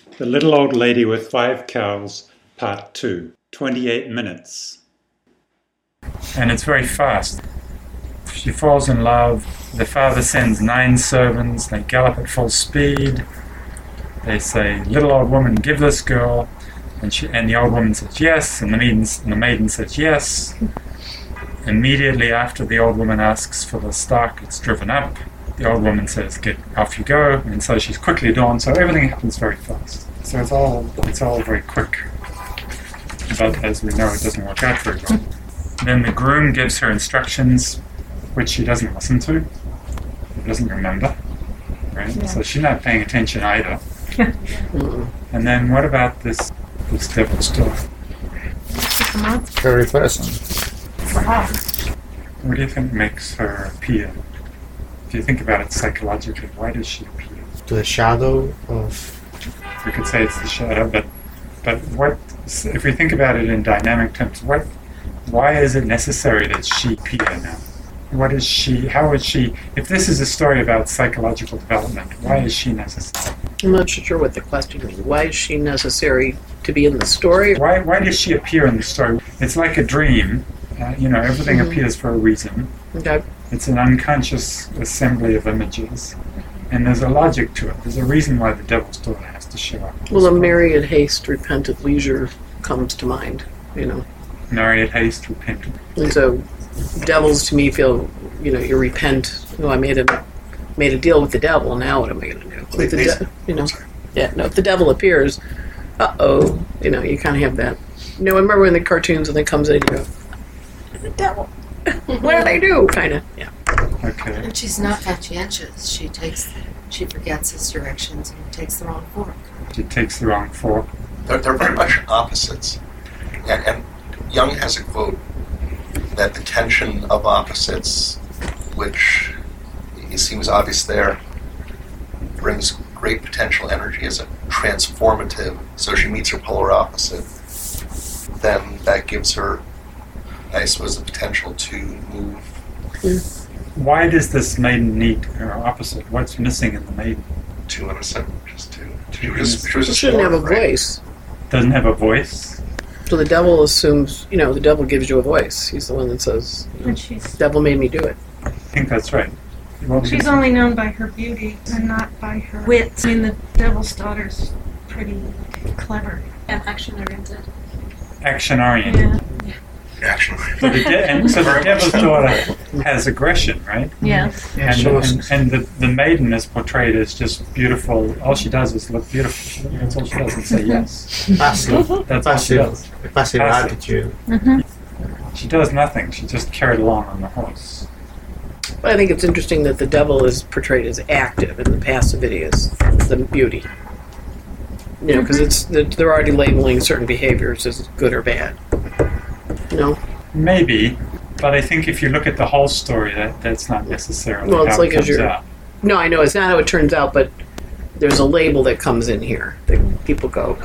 The Little Old Lady with 5 Cows, Part 2, 28 minutes. And it's very fast. She falls in love. The father sends 9 servants. They gallop at full speed. They say, "Little old woman, give this girl." And the old woman says yes, and the maiden says yes. Immediately after the old woman asks for the stock, it's driven up. The old woman says, "Get off you go," and so she's quickly adorned. So everything happens very fast. So it's all very quick. But as we know, it doesn't work out very well. Then the groom gives her instructions, which she doesn't listen to. She doesn't remember, right? Yeah. So she's not paying attention either. And then what about this devil's daughter? Very pleasant. Wow. What do you think makes her appear? If you think about it psychologically, why does she appear? The shadow of... We could say it's the shadow, but what, if we think about it in dynamic terms, why is it necessary that she appear now? What is she, how is she, if this is a story about psychological development, why is she necessary? I'm not sure what the question is. Why is she necessary to be in the story? Why does she appear in the story? It's like a dream. Everything appears for a reason. Okay. It's an unconscious assembly of images. And there's a logic to it. There's a reason why the devil's daughter has to show up. Well, a marry at haste, repent at leisure comes to mind, Marry at haste, repent. And so devils to me feel, you repent. Oh, I made a deal with the devil. Now what am I going to do? If the devil appears, you kind of have that. I remember in the cartoons when it comes in, you go, the devil. What did I do? Kind of, yeah. Okay. And she's not conscientious. She forgets his directions and takes the wrong fork. She takes the wrong fork. They're very much opposites. And Jung has a quote that the tension of opposites, which it seems obvious there, brings great potential energy as a transformative. So she meets her polar opposite, then that gives her, I suppose, the potential to move. Mm. Why does this maiden need her opposite? What's missing in the maiden? Too innocent, just too. She shouldn't have a voice. Doesn't have a voice? So the devil assumes, the devil gives you a voice. He's the one that says, the devil made me do it. I think that's right. She's only known by her beauty and not by her wits. I mean, the devil's daughter's pretty clever. And action-oriented. Action-oriented. Yeah. Action. So the devil's daughter has aggression, right? Yes. And the maiden is portrayed as just beautiful. All she does is look beautiful. That's all she does, and say yes. Passive. That's all she does. Passive attitude. Mm-hmm. She does nothing. She just carried along on the horse. But I think it's interesting that the devil is portrayed as active and the passivity is the beauty. Because they're already labeling certain behaviors as good or bad. Maybe, but I think if you look at the whole story, that's not necessarily how it comes out. No, I know it's not how it turns out, but there's a label that comes in here that people go,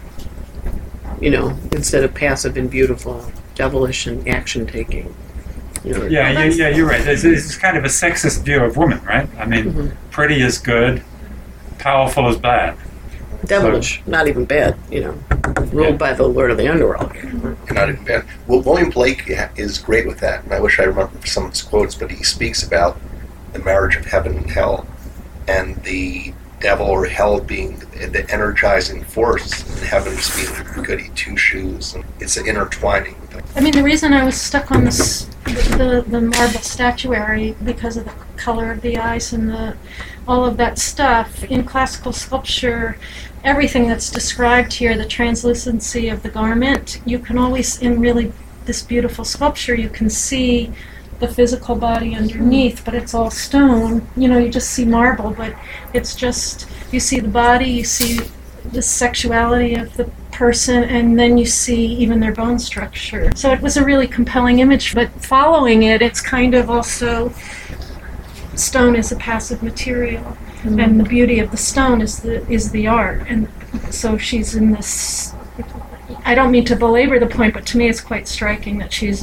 instead of passive and beautiful, devilish and action-taking. Yeah, you're right. It's kind of a sexist view of women, right? I mean, pretty is good, powerful is bad. Devilish, not even bad, ruled by the Lord of the Underworld. Not even bad. Well, William Blake is great with that, and I wish I remember some of his quotes, but he speaks about the marriage of heaven and hell, and the devil or hell being the energizing force, and heaven just being the goody two-shoes, and it's an intertwining. I mean, the reason I was stuck on the marble statuary because of the color of the eyes and all of that stuff. In classical sculpture, everything that's described here, the translucency of the garment, you can always, in really this beautiful sculpture, you can see the physical body underneath, but it's all stone. You just see marble, but it's just, you see the body, you see the sexuality of the person, and then you see even their bone structure. So it was a really compelling image, but following it, it's kind of also, stone is a passive material, and the beauty of the stone is the art, and so she's in this, I don't mean to belabor the point, but to me it's quite striking that she's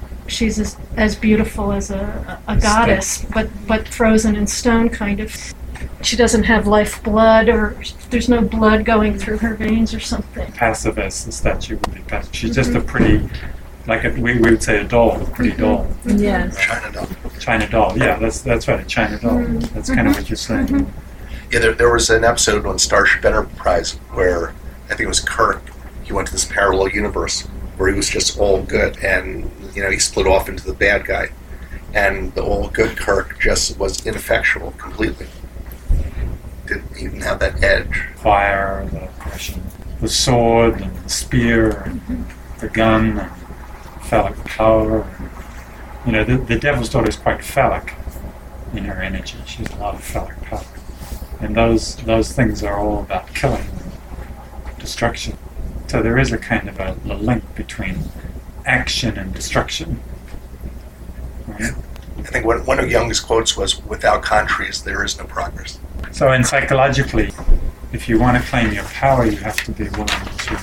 as beautiful as a goddess, but frozen in stone, kind of. she doesn't have life blood, or there's no blood going through her veins or something. Passive as the statue would be passive. She's just a pretty, we would say a doll, a pretty doll. Yes. China doll. China doll, yeah, that's right, a China doll. That's kind of what you're saying. Yeah, there was an episode on Starship Enterprise where I think it was Kirk. He went to this parallel universe where he was just all good, and he split off into the bad guy, and the all good Kirk just was ineffectual completely. Didn't even have that edge. Fire, the sword, and the spear, and the gun, and phallic power. The Devil's Daughter is quite phallic in her energy. She has a lot of phallic power. And those things are all about killing and destruction. So there is a kind of a link between action and destruction. Right? I think one of Jung's quotes was, "Without contraries, there is no progress." So, and psychologically, if you want to claim your power, you have to be willing to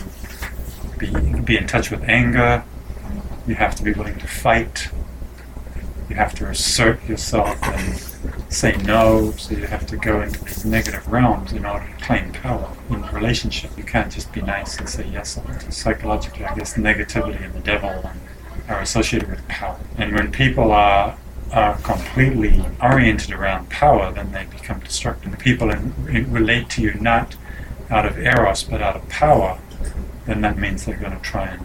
be in touch with anger. You have to be willing to fight. You have to assert yourself and say no. So you have to go into these negative realms in order to claim power in a relationship. You can't just be nice and say yes. Psychologically, I guess negativity and the devil are associated with power. And when people are completely oriented around power, then they become destructive. People relate to you not out of eros but out of power, then that means they're going to try and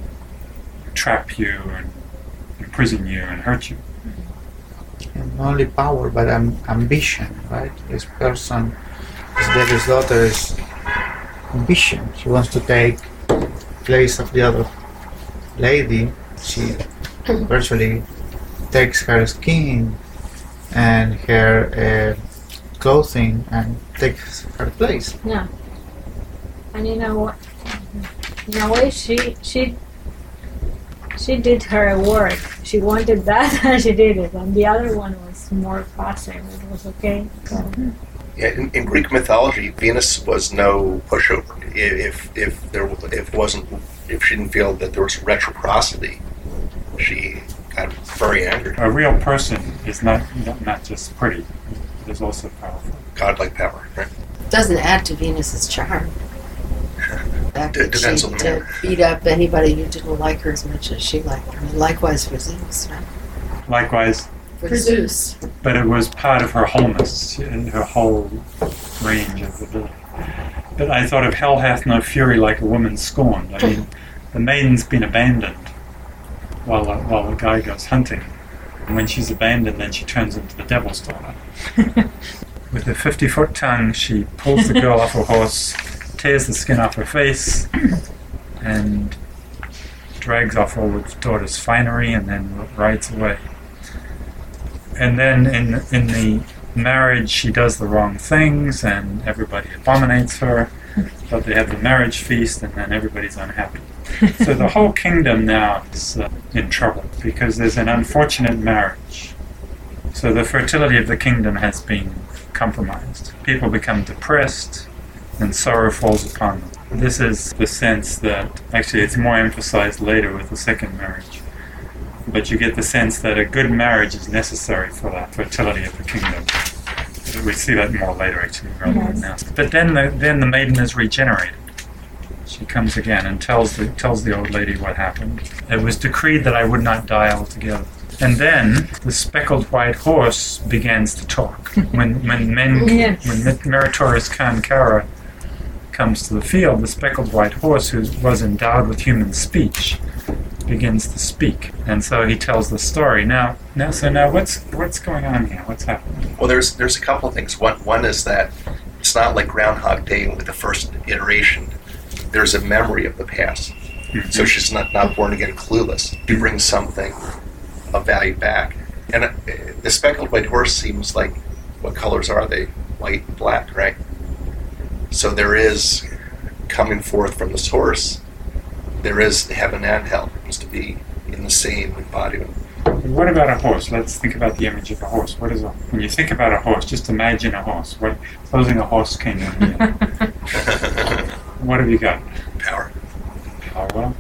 trap you and imprison you and hurt you. And not only power, but ambition, right? This person, this Devil's Daughter, is ambition. She wants to take place of the other lady. She virtually takes her skin and her clothing and takes her place. Yeah. And in a way, she did her work. She wanted that and she did it. And the other one was more passive. It was okay. So. Yeah, in Greek mythology, Venus was no pushover. If she didn't feel that there was reciprocity, she got very angry. A real person is not just pretty; it is also powerful. Godlike power, right? Doesn't add to Venus's charm. That Depends on the man. beat up anybody who didn't like her as much as she liked her. And likewise for Zeus, right? Likewise, For Zeus. but it was part of her wholeness and her whole range of ability. But I thought of hell hath no fury like a woman scorned. I mean, the maiden's been abandoned while the guy goes hunting. And when she's abandoned, then she turns into the Devil's Daughter. With her 50-foot tongue, she pulls the girl off her horse, tears the skin off her face, and drags off all the daughter's finery, and then rides away. And then in the marriage, she does the wrong things, and everybody abominates her. But they have the marriage feast, and then everybody's unhappy. So the whole kingdom now is in trouble because there's an unfortunate marriage. So the fertility of the kingdom has been compromised. People become depressed, and sorrow falls upon them. This is the sense that, actually it's more emphasized later with the second marriage, but you get the sense that a good marriage is necessary for that fertility of the kingdom. We see that more later, actually, rather than now. But then the maiden is regenerated. She comes again and tells the old lady what happened. It was decreed that I would not die altogether. And then the speckled white horse begins to talk. When meritorious Kankara comes to the field, the speckled white horse, who was endowed with human speech, begins to speak, and so he tells the story. Now, what's going on here? What's happening? Well, there's a couple of things. One is that it's not like Groundhog Day with the first iteration. There's a memory of the past, so she's not born again clueless. She brings something of value back, and the speckled white horse seems like, what colors are they? White and black, right? So there is coming forth from this horse. There is heaven and hell. It seems to be in the same embodiment. What about a horse? Let's think about the image of a horse. When you think about a horse, just imagine a horse. Supposing a horse came in here. What have you got? Power. Power.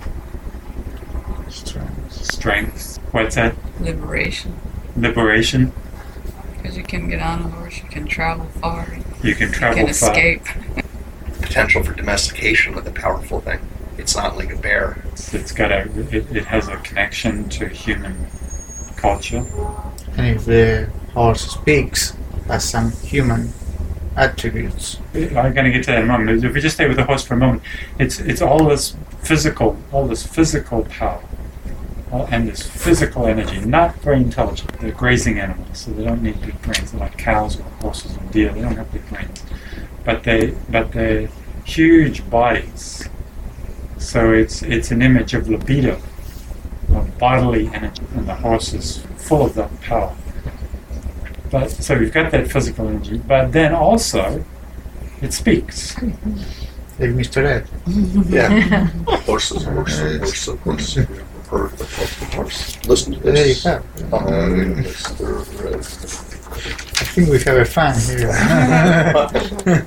Strength. What's that? Liberation. Liberation. Because you can get on a horse, you can travel far, You can you travel can far. escape. Potential for domestication with a powerful thing. It's not like a bear. It has a connection to human culture. And if the horse speaks, has some human attributes. I'm going to get to that in a moment. If we just stay with the horse for a moment, it's all this physical power, and this physical energy. Not very intelligent. They're grazing animals, so they don't need big brains. They're like cows or horses or deer. They don't have big brains, but they're huge bodies. So it's an image of libido, of bodily energy, and the horse is full of that power. But so we've got that physical energy, but then also it speaks. Like Mr. Ed. Yeah. Horses. You ever heard the horse? Listen to There you this. have. Mr. Red. I think we have a fan here.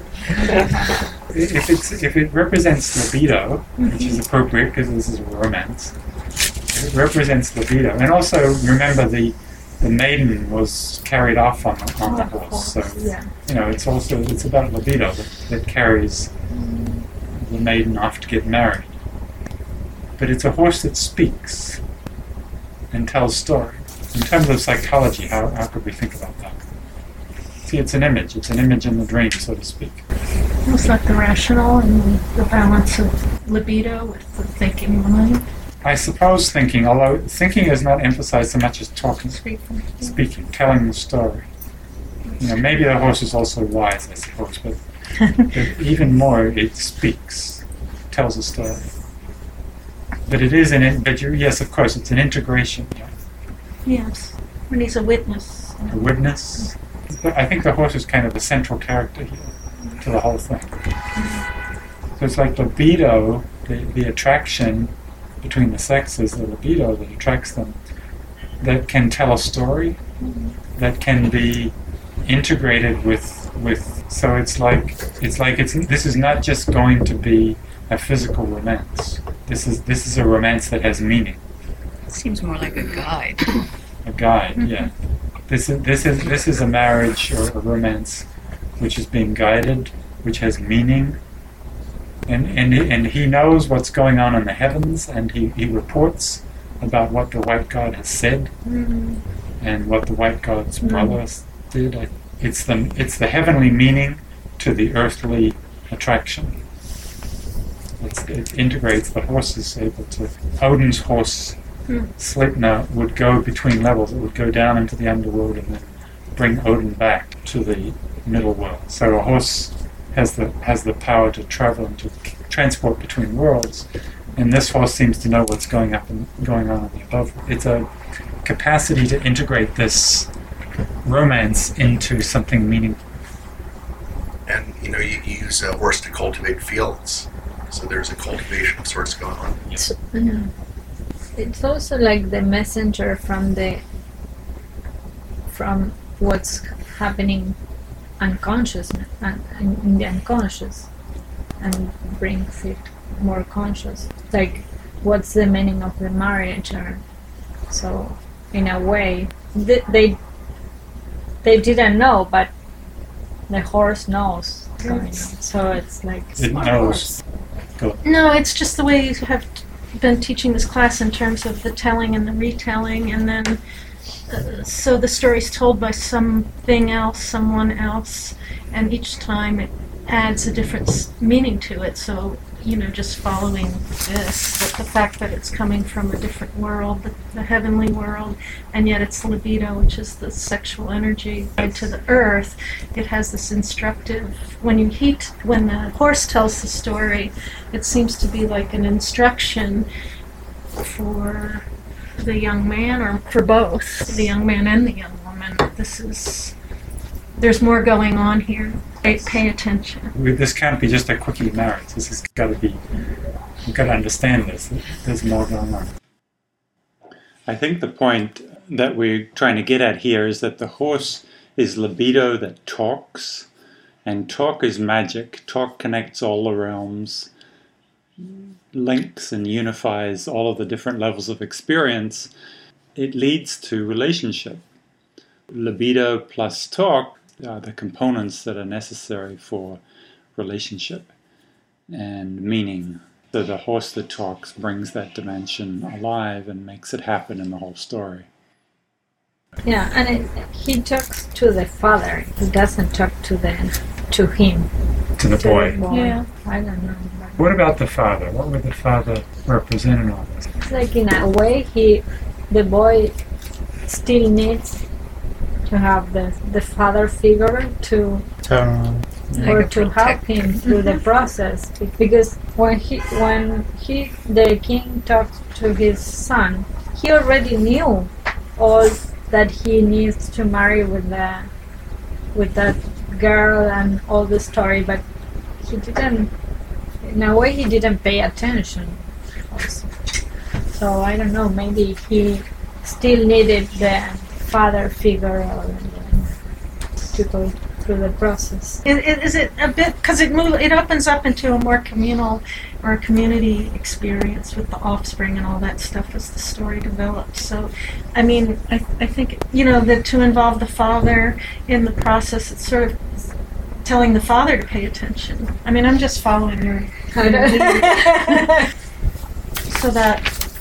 If it represents libido, which is appropriate because this is a romance, it represents libido. And also remember the maiden was carried off on the horse, so Yeah. it's about libido that carries the maiden off to get married. But it's a horse that speaks and tells story. In terms of psychology, how could we think about that? See, it's an image in the dream, so to speak. Almost like the rational and the balance of libido with the thinking mind. I suppose thinking, although thinking is not emphasized so much as talking, speaking, telling the story. Maybe the horse is also wise, I suppose, but even more, it speaks, tells a story. But it is yes, of course, it's an integration, Yes, when he's a witness. a witness. But I think the horse is kind of the central character here to the whole thing. So it's like libido, the attraction between the sexes, the libido that attracts them, that can tell a story, that can be integrated with. So this is not just going to be a physical romance. This is a romance that has meaning. It seems more like a guide. A guide, yeah. This is a marriage or a romance which is being guided, which has meaning, and he knows what's going on in the heavens, and he reports about what the white god has said, and what the white god's brother did. It's the heavenly meaning to the earthly attraction. It integrates. The horse is able to. Odin's horse, Sleipnir, would go between levels. It would go down into the underworld and then bring Odin back to the middle world. So a horse has the power to travel and to transport between worlds, and this horse seems to know what's going on in the above. It's a capacity to integrate this romance into something meaningful. And you use a horse to cultivate fields, so there's a cultivation of sorts going on. It's also like the messenger from what's happening unconscious in the unconscious, and brings it more conscious. Like, what's the meaning of the marriage? Or so, in a way, they didn't know, but the horse knows what's going on. So it's like It knows. No, it's just the way you have been teaching this class in terms of the telling and the retelling, and then so the story's told by something else, someone else, and each time it adds a different meaning to it. So, just following this, the fact that it's coming from a different world, the heavenly world, and yet it's libido, which is the sexual energy tied to the earth. It has this instructive. When the horse tells the story, it seems to be like an instruction for the young man, or for both, the young man and the young woman. There's more going on here. Pay attention. This can't be just a quickie marriage. This has got to be. You've got to understand this. There's more going on. I think the point that we're trying to get at here is that the horse is libido that talks, and talk is magic. Talk connects all the realms, links and unifies all of the different levels of experience. It leads to relationship. Libido plus talk are the components that are necessary for relationship and meaning. So the horse that talks brings that dimension alive and makes it happen in the whole story. Yeah, and he talks to the father. He doesn't talk to him. To the boy. Yeah, I don't know. What about the father? What would the father represent in all this? It's like in a way, the boy still needs to have the father figure to Turn. or Like a to help him through the process, because when the king talked to his son, he already knew all that he needs to marry with that girl and all the story, but he didn't. In a way, he didn't pay attention. Also. So I don't know. Maybe he still needed the father figure to go through the process. Is it a bit, because it opens up into a more communal or a community experience with the offspring and all that stuff as the story develops. So, I mean, I think, that to involve the father in the process, it's sort of telling the father to pay attention. I mean, I'm just following your lead. So that,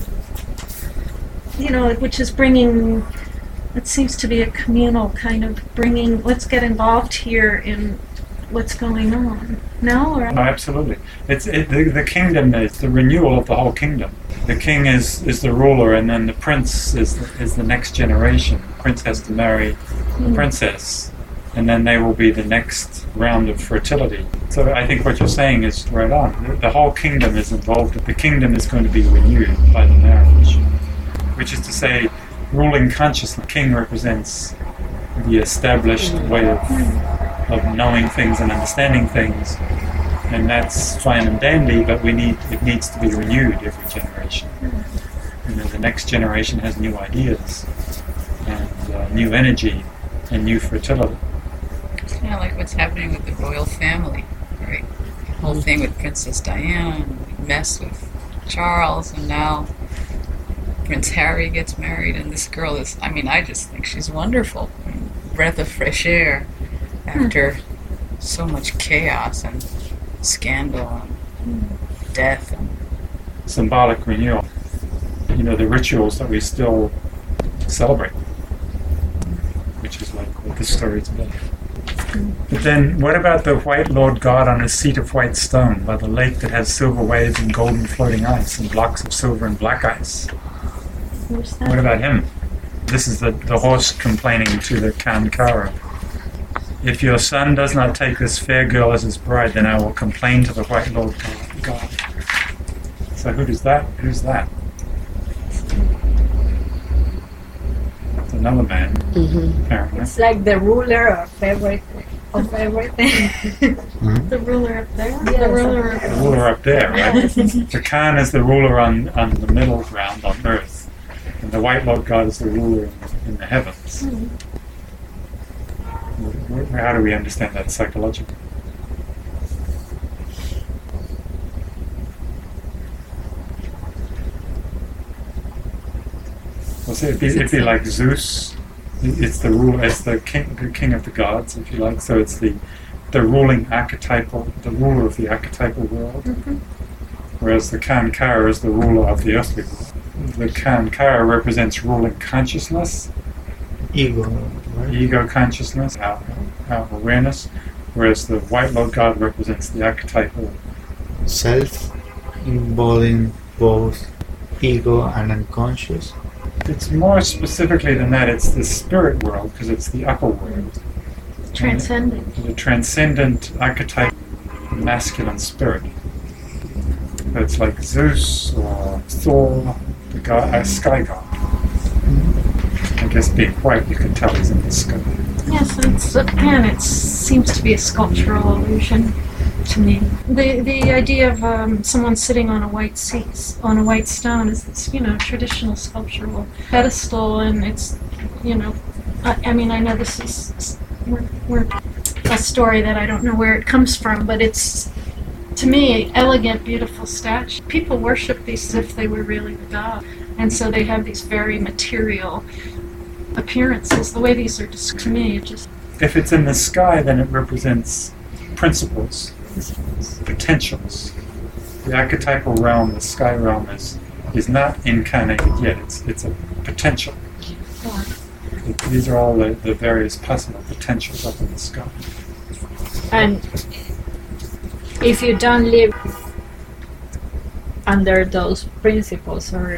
which is bringing, it seems to be a communal kind of bringing, let's get involved here in what's going on. No? Or? No, absolutely. The kingdom is the renewal of the whole kingdom. The king is the ruler, and then the prince is the next generation. The prince has to marry the princess, and then they will be the next round of fertility. So I think what you're saying is right on. The whole kingdom is involved. The kingdom is going to be renewed by the marriage, which is to say, ruling consciousness. The king represents the established way of knowing things and understanding things, and that's fine and dandy, but it needs to be renewed every generation. And then the next generation has new ideas and new energy and new fertility. It's kind of like what's happening with the royal family, right? The whole thing with Princess Diana, and we mess with Charles, and now Prince Harry gets married, and this girl is, I just think she's wonderful. Breath of fresh air after so much chaos and scandal and death. And Symbolic renewal. The rituals that we still celebrate, which is like what the story's about. But then, what about the white Lord God on a seat of white stone by the lake that has silver waves and golden floating ice and blocks of silver and black ice? Who's that? What about him? This is the horse complaining to the Kankara. If your son does not take this fair girl as his bride, then I will complain to the white Lord God. So who's that? It's another man, apparently. It's like the ruler of everything. The ruler up there? Yes. The ruler The ruler up there, right? The Khan is the ruler on the middle ground on earth. And the white Lord God is the ruler in the heavens. How do we understand that psychologically? Well, so it'd be like Zeus. It's the ruler. It's the king of the gods, if you like. So it's the ruling archetypal, the ruler of the archetypal world. Whereas the Kankara is the ruler of the earthly world. The Kankara represents ruling consciousness, Ego. Right? ego consciousness, our awareness, whereas the white Lord God represents the archetypal Self involving both ego and unconscious. It's more specifically than that. It's the spirit world, because it's the upper world. transcendent. The transcendent archetype masculine spirit. So it's like Zeus or Thor, the god, a sky god. I guess being white, you can tell he's in the sky. Yes, it seems to be a sculptural illusion to me. The idea of someone sitting on a white seat, on a white stone, is this, traditional sculptural pedestal, and it's, I know this is we're a story that I don't know where it comes from, but it's, to me, elegant, beautiful statue. People worship these as if they were really the god, and so they have these very material appearances. The way these are described to me, it just If it's in the sky, then it represents principles, potentials. The archetypal realm, the sky realm, is not incarnated yet. It's a potential. These are all the various possible potentials up in the sky. And if you don't live under those principles or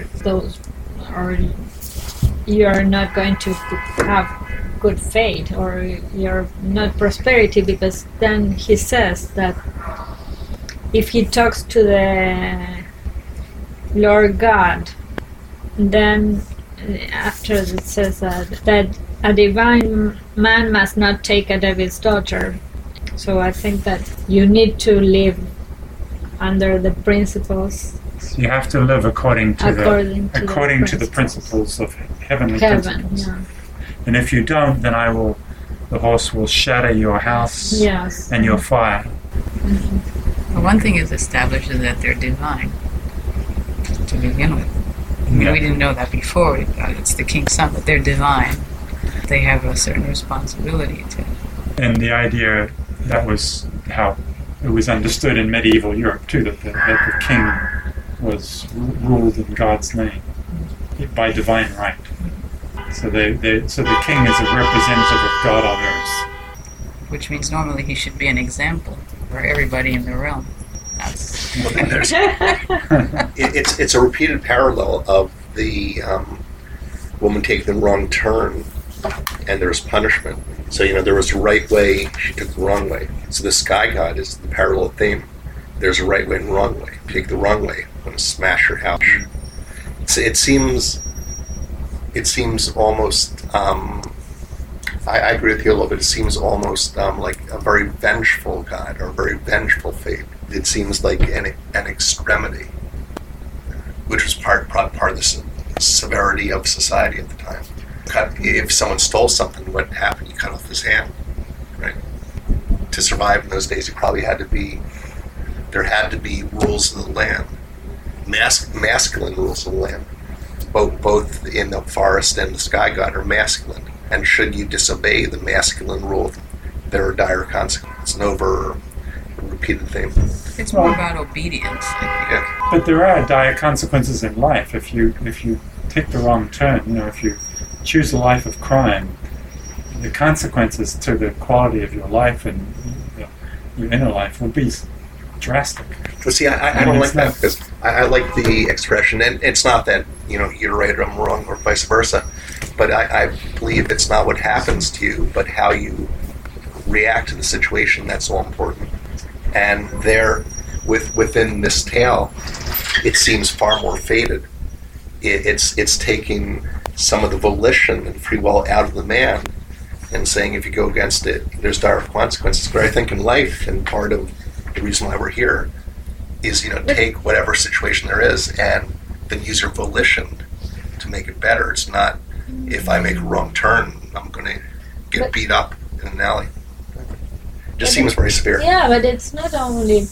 you're not going to have good fate, or you're not prosperity, because then he says that if he talks to the Lord God, then after it says that a divine man must not take a devil's daughter. So I think that you need to live under the principles. So you have to live according to the principles. principles of heavenly Heaven, principles. yeah. And if you don't, then the horse will shatter your house Yes. and your fire. Well, one thing is established is that they're divine to begin with. I mean, we didn't know that before. It's the king's son, but they're divine. They have a certain responsibility to. And the idea, that was how it was understood in medieval Europe too, that the king was ruled in God's name by divine right. So the king is a representative of God on earth. Which means normally he should be an example for everybody in the realm. That's It's a repeated parallel of the woman taking the wrong turn, and there's punishment. So, there was a right way, she took the wrong way. So the sky god is the parallel theme. There's a right way and a wrong way. Take the wrong way, I'm going to smash your house. So it seems almost, I agree with you a little bit, it seems almost like a very vengeful god, or a very vengeful fate. It seems like an extremity, which was part of the severity of society at the time. If someone stole something, what happened? You cut off his hand, right? To survive in those days, there had to be rules of the land, masculine rules of the land. Both in the forest and the sky god are masculine. And should you disobey the masculine rule, there are dire consequences. An over repeated theme. it's more about obedience, I think. Yeah. But there are dire consequences in life if you take the wrong turn. If you choose a life of crime, the consequences to the quality of your life and your inner life will be drastic. But see, I don't like that, because I like the expression, and it's not that, you're right or I'm wrong or vice versa, but I believe it's not what happens to you, but how you react to the situation that's all important. And within this tale, it seems far more fated. It's taking some of the volition and free will out of the man and saying if you go against it, there's dire consequences. But I think in life, and part of the reason why we're here, is take whatever situation there is and then use your volition to make it better. It's not if I make a wrong turn, I'm going to get beat up in an alley. It just seems very severe. Yeah, but it's not only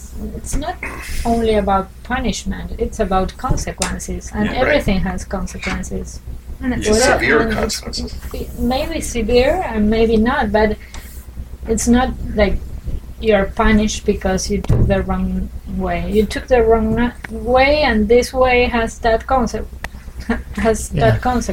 about punishment. It's about consequences, and Yeah, everything has consequences. and it's Yes. Severe and consequences. Maybe severe and maybe not, but it's not like you're punished because you took the wrong way. You took the wrong way, and this way has that consequences. Cause and effect. Cause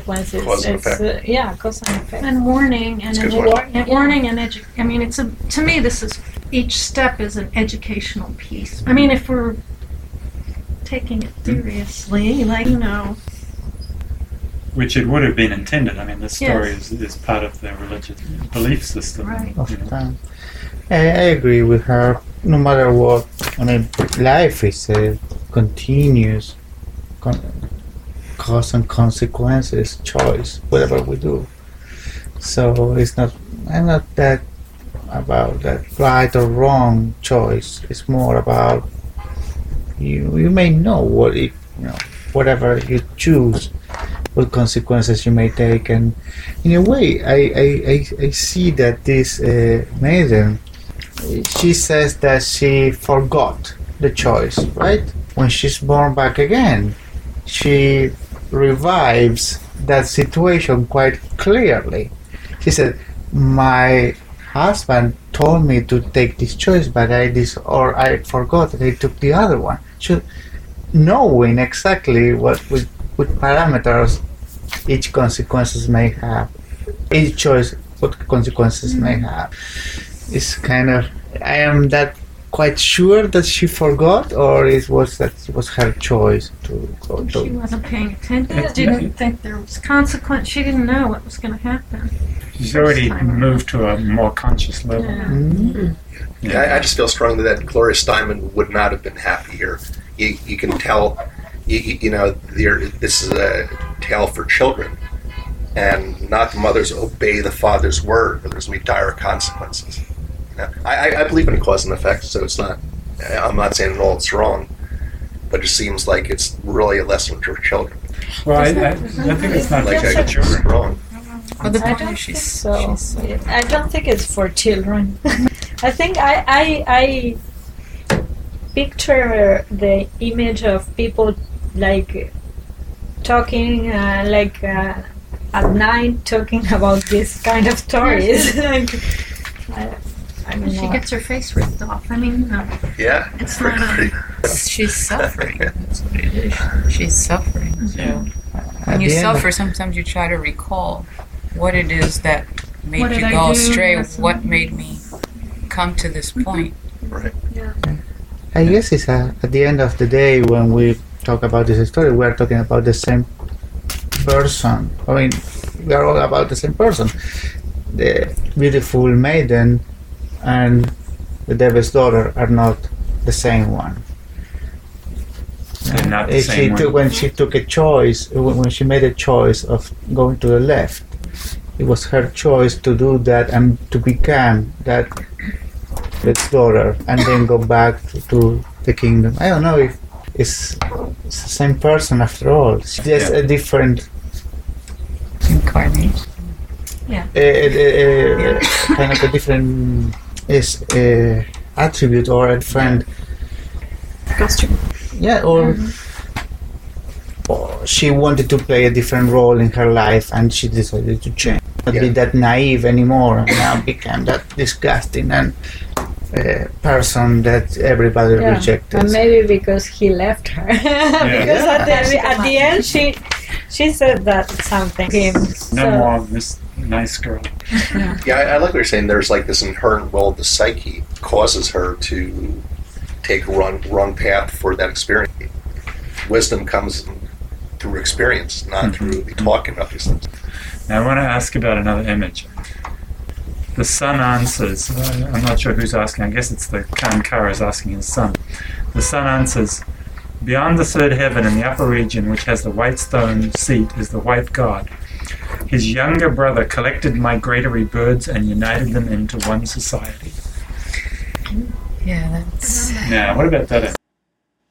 and effect. and warning and That's a good one. warning and I mean, to me this is each step is an educational piece. I mean, if we're taking it seriously, Which it would have been intended. I mean, the story Yes. is part of their religious belief system. Right. Of time. I agree with her. No matter what, life is a continuous cause and consequences choice, whatever we do. So I'm not that about that right or wrong choice. It's more about you may know whatever you choose, what consequences you may take, and in a way I see that this maiden, she says that she forgot the choice, right? When she's born back again, she revives that situation quite clearly. She said, "My husband told me to take this choice, but I forgot that I took the other one." So, knowing exactly what parameters each consequences may have, each choice what consequences may have, is kind of. I am that quite sure that she forgot, or it was her choice to go She to. wasn't paying attention. Didn't think there was consequence. She didn't know what was going to happen. She's already moved to a more conscious level. Yeah. Mm. Yeah, I just feel strongly that Gloria Steinem would not have been happy here. You can tell, you know, this is a tale for children, and not the mothers obey the father's word, but there's going to be dire consequences. You know, I believe in cause and effect, so it's not. I'm not saying at all it's wrong, but it seems like it's really a lesson for children. Well, I think it's not Like just for it's children. wrong. Well, the I point don't is think she's so. she's I don't think it's for children. I think I picture the image of people like talking at night, talking about this kind of stories. Like, I don't She know. gets her face ripped off. I mean, Yeah, it's not a, she's suffering. That's what it is. She's suffering. So Yeah. when At you the end of- suffer, sometimes you try to recall what it is that made What you did I go do? astray. Yes. What made me come to this point? right. I guess it's at the end of the day when we talk about this story, we are talking about the same person. I mean, we are all about the same person. The beautiful maiden and the devil's daughter are not the same one. They're not the same one. When she took a choice, when she made a choice of going to the left, it was her choice to do that and to become that its daughter, and then go back to the kingdom. I don't know if it's the same person after all. It's just a different Incarnate. kind of a different attribute or a different Costume. or she wanted to play a different role in her life and she decided to change, not be that naive anymore, and now became that disgusting and person that everybody rejected. And maybe because he left her. Because at the end she said that something to him. No more of this nice girl. Yeah, I like what you're saying. There's like this inherent will of the psyche causes her to take a wrong path for that experience. Wisdom comes through experience, not through talking about these things. Now I want to ask about another image. The son answers, I'm not sure who's asking, I guess it's the Kankara is asking his son. The son answers, beyond the third heaven in the upper region, which has the white stone seat, is the white god. His younger brother collected migratory birds and united them into one society. Yeah, that's. Now, what about that?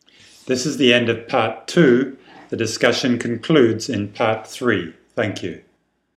This is the end of part 2. The discussion concludes in part 3. Thank you.